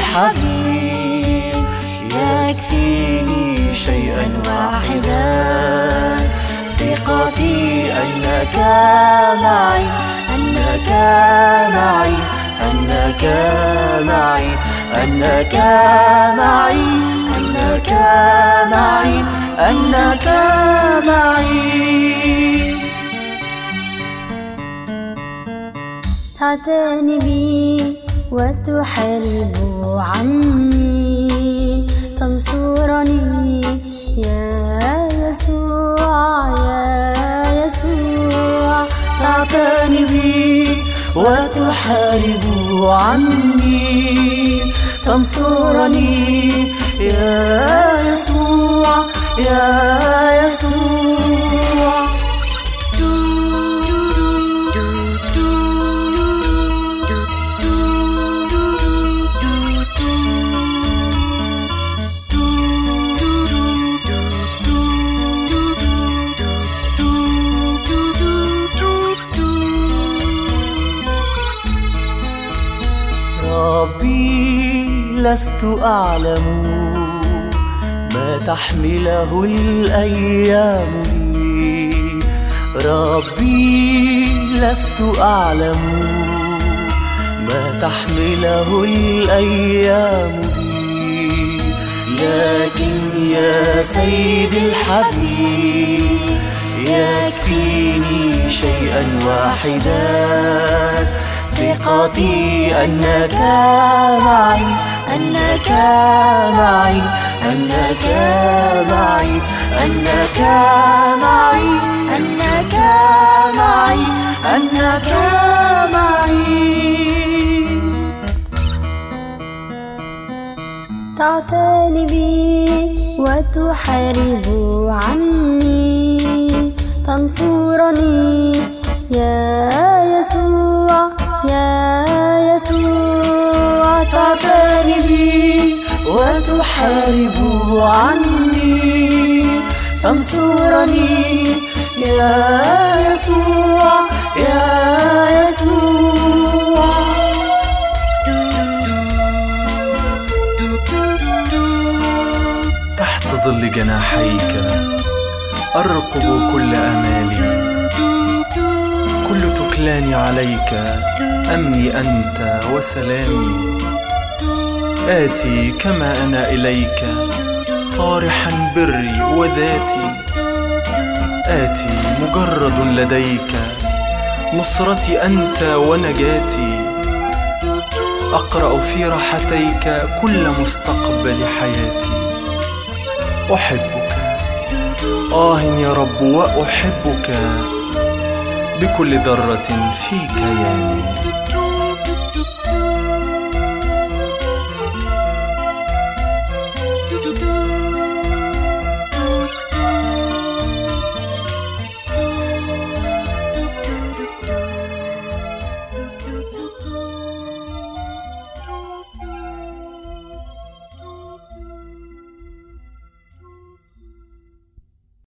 الحبيب يكفيني شيئا واحدا، ثقتي أنك معي، أنك معي، أنك معي، أنك معي، أنك معي، أنك معي. تعتني بي وتحارب عني، تنصرني يا يسوع، يا يسوع. تعتني بي وتحارب عني، تنصرني يا يسوع، يا يسوع. ربي لست أعلم ما تحمله الأيام لي، ربي لست أعلم ما تحمله الأيام لي، لكن يا سيدي الحبيب يكفيني شيئا واحدا، ثقتي أنك معي، أنك معي، أنك معي، أنك معي، أنك معي، أنك معي. تعتني بي وتحارب عني، تنصرني يا يسوع، يا يسوع. تعتني بي وتحارب عني، تنصرني يا يسوع، يا يسوع. تحت ظل جناحيك أرقب كل آمالي، كل تكلاني عليك أمني أنت وسلامي، آتي كما أنا إليك طارحا بري وذاتي، آتي مجرد لديك نصرتي أنت ونجاتي، أقرأ في راحتيك كل مستقبل حياتي. أحبك يا رب، وأحبك بكل ذرة في كياني.